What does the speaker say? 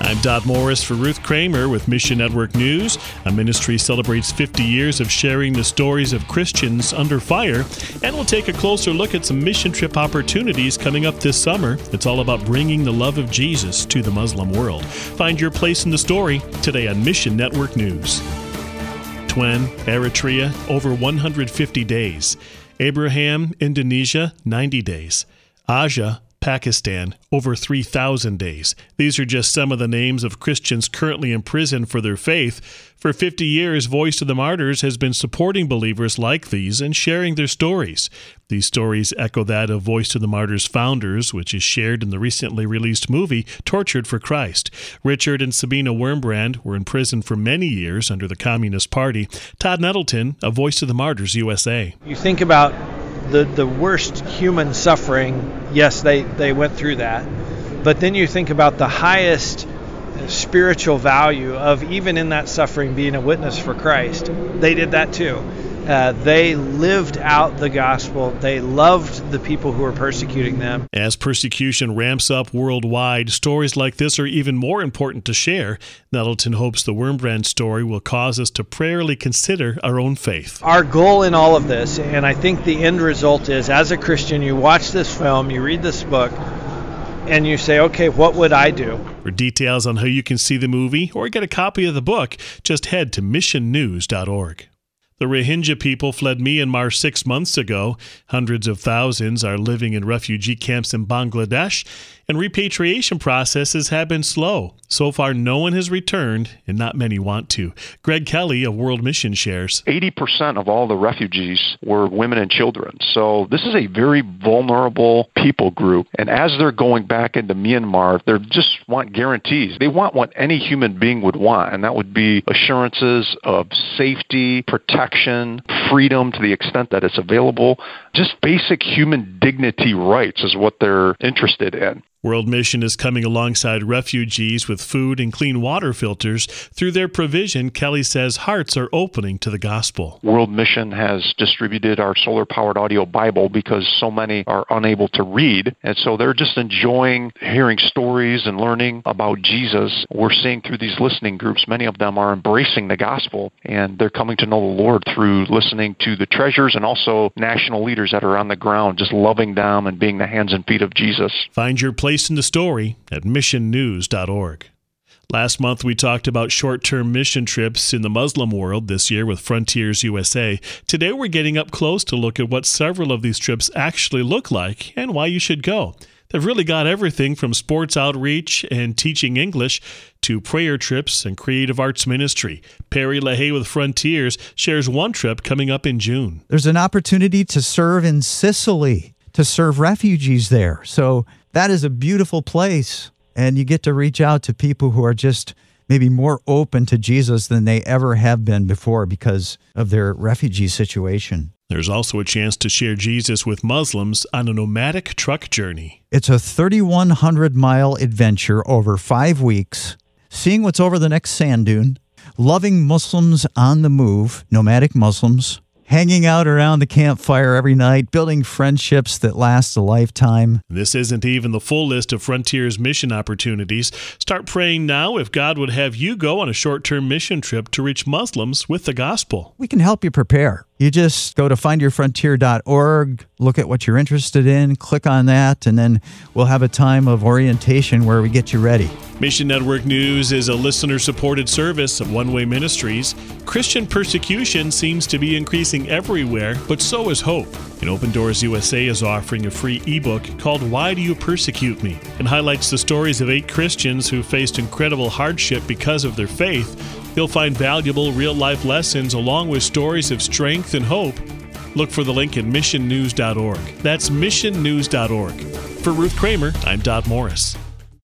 I'm Dot Morris for Ruth Kramer with Mission Network News. A ministry celebrates 50 years of sharing the stories of Christians under fire, and we'll take a closer look at some mission trip opportunities coming up this summer. It's all about bringing the love of Jesus to the Muslim world. Find your place in the story today on Mission Network News. Tuen, Eritrea, over 150 days. Abraham, Indonesia, 90 days. Aja, Pakistan, over 3,000 days. These are just some of the names of Christians currently in prison for their faith. For 50 years, Voice of the Martyrs has been supporting believers like these and sharing their stories. These stories echo that of Voice of the Martyrs founders, which is shared in the recently released movie, Tortured for Christ. Richard and Sabina Wurmbrand were in prison for many years under the Communist Party. Todd Nettleton of Voice of the Martyrs USA. You think about the worst human suffering. Yes, they went through that. But then you think about the highest spiritual value of even in that suffering being a witness for Christ. They did that too. They lived out the gospel. They loved the people who were persecuting them. As persecution ramps up worldwide, stories like this are even more important to share. Nettleton hopes the Wurmbrand story will cause us to prayerfully consider our own faith. Our goal in all of this, and I think the end result is, as a Christian, you watch this film, you read this book, and you say, okay, what would I do? For details on how you can see the movie or get a copy of the book, just head to missionnews.org. The Rohingya people fled Myanmar 6 months ago. Hundreds of thousands are living in refugee camps in Bangladesh, and repatriation processes have been slow. So far, no one has returned, and not many want to. Greg Kelly of World Mission shares. 80% of all the refugees were women and children. So this is a very vulnerable people group. And as they're going back into Myanmar, they just want guarantees. They want what any human being would want, and that would be assurances of safety, protection, freedom to the extent that it's available. Just basic human dignity rights is what they're interested in. World Mission is coming alongside refugees with food and clean water filters. Through their provision, Kelly says hearts are opening to the gospel. World Mission has distributed our solar-powered audio Bible because so many are unable to read, and so they're just enjoying hearing stories and learning about Jesus. We're seeing through these listening groups, many of them are embracing the gospel, and they're coming to know the Lord through listening to the treasures and also national leaders that are on the ground, just loving them and being the hands and feet of Jesus. Find your place in the story at missionnews.org. Last month, we talked about short-term mission trips in the Muslim world, this year with Frontiers USA. Today, we're getting up close to look at what several of these trips actually look like and why you should go. They've really got everything from sports outreach and teaching English to prayer trips and creative arts ministry. Perry LaHaye with Frontiers shares one trip coming up in June. There's an opportunity to serve in Sicily, to serve refugees there. So that is a beautiful place. And you get to reach out to people who are just maybe more open to Jesus than they ever have been before because of their refugee situation. There's also a chance to share Jesus with Muslims on a nomadic truck journey. It's a 3,100-mile adventure over 5 weeks, seeing what's over the next sand dune, loving Muslims on the move, nomadic Muslims, hanging out around the campfire every night, building friendships that last a lifetime. This isn't even the full list of Frontiers mission opportunities. Start praying now if God would have you go on a short-term mission trip to reach Muslims with the gospel. We can help you prepare. You just go to findyourfrontier.org, look at what you're interested in, click on that, and then we'll have a time of orientation where we get you ready. Mission Network News is a listener-supported service of One Way Ministries. Christian persecution seems to be increasing everywhere, but so is hope. And Open Doors USA is offering a free ebook called Why Do You Persecute Me? It highlights the stories of 8 Christians who faced incredible hardship because of their faith. You'll find valuable real-life lessons along with stories of strength and hope. Look for the link at missionnews.org. That's missionnews.org. For Ruth Kramer, I'm Dot Morris.